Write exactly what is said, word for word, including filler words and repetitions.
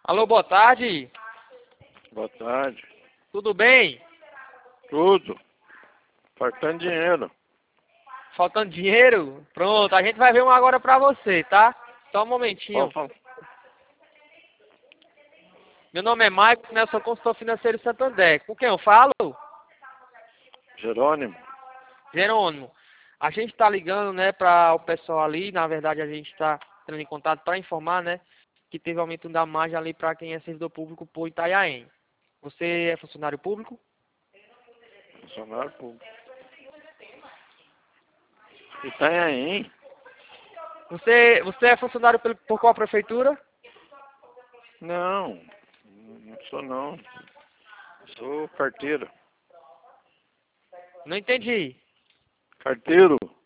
Alô, boa tarde. Boa tarde. Tudo bem? Tudo. Faltando dinheiro. Faltando dinheiro? Pronto, a gente vai ver um agora pra você, tá? Só um momentinho. Qual fa- Meu nome é Maicon, né? Eu sou consultor financeiro Santander. Com quem eu falo? Jerônimo. Jerônimo. A gente tá ligando, né, para o pessoal ali. Na verdade, a gente tá entrando em contato para informar, né, que teve aumento da margem ali para quem é servidor público por Itanhaém. Você é funcionário público? Funcionário público. Itanhaém? Você, você é funcionário por, por qual prefeitura? Não. Não sou não. Sou carteiro. Não entendi. Carteiro?